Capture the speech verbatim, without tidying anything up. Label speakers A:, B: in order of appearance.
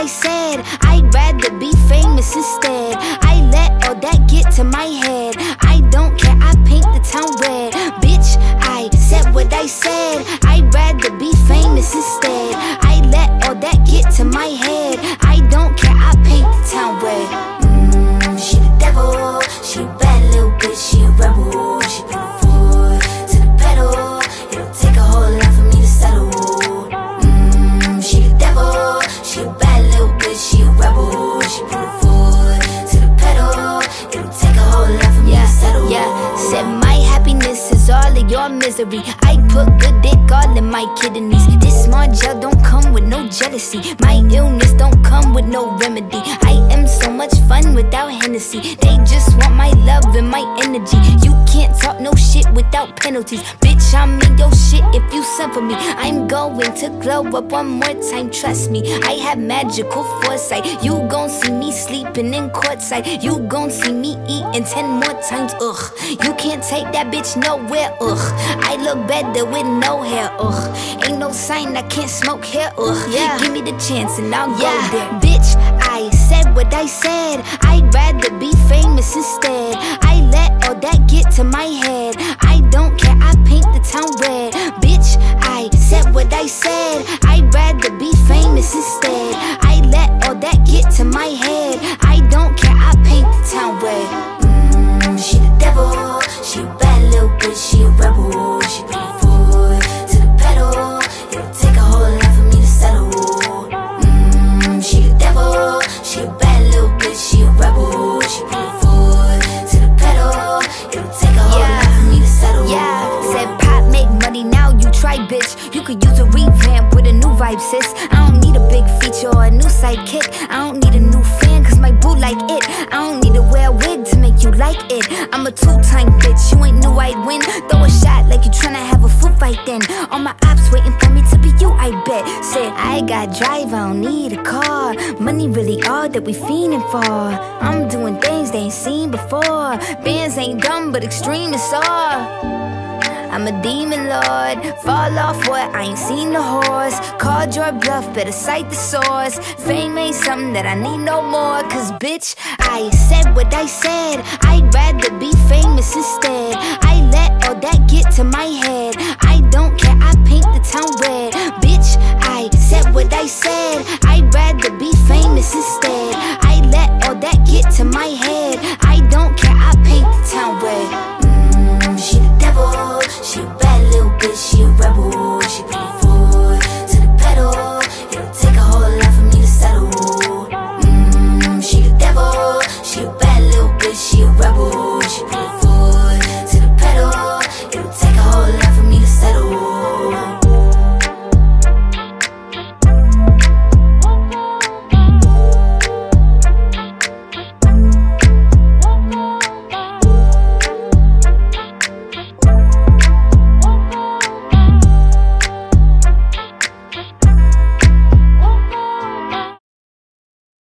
A: I said. I'd rather be famous instead. I let all that get to my head. I don't care, I paint the town red. Bitch, I said what I said. I'd rather be famous instead. I let all that get to my head. I don't care, I paint the town red. Mmm, she the devil. She a bad little bitch, she a rebel. She put her foot to the pedal. It'll take a whole lot for me to settle. Mmm, she the devil. She a bad little bitch, she a rebel. She put her foot to the pedal. It'll take a whole lot for me yeah, to settle. Yeah, said my happiness is all of your misery. I put good dick all in my kidneys. This small gel don't come with no jealousy. My illness don't come with no remedy. I am so much fun without Hennessy. They just want my love and my energy. You can't talk no shit without penalties. Bitch, I'm in your shit if you send for me. I'm going to glow up one more time, trust me. I have magical foresight. You gon' see me sleeping in courtside. You gon' see me eating ten more times, ugh. You can't take that bitch nowhere, ugh. I look better with no hair, ugh. Ain't no sign I can't smoke hair, ugh. Yeah. Give me the chance and I'll yeah. go there. Bitch, I said what I said. I'd rather be famous instead. I let all that get to my head. I don't care, I paint the town red. Bitch, I said what I said. I'd rather be famous instead. I let all that get to my head. I don't care, I paint the town red. Mmm, she the devil. She a bad little bitch, she a rebel. She put her foot to the pedal. It'll take a whole lot for me to settle. Mmm, she the devil. She a bad little bitch, she a rebel. She put her foot to the pedal. It'll take a whole yeah. lot for me to settle. Yeah, said pop make money, now you try, bitch. You could use a revamp with a new vibe, sis. I don't need a big feature or a new sidekick. I don't need a new fan, cause my boo like it. I don't need to wear a wig to make you like it. I'm a two-time bitch, you ain't knew I'd win. Throw a shot like you tryna have a foot fight then. All my ops waiting for me to be you, I bet. Said I got drive, I don't need a car. Money really all that we fiending for. I'm doing things they ain't seen before. Bands ain't dumb, but extreme is all. I'm a demon lord, fall off what, I ain't seen the horse. Called your bluff, better cite the source. Fame ain't something that I need no more. Cause bitch, I said what I said. I'd rather be famous instead. I let all that get to my head.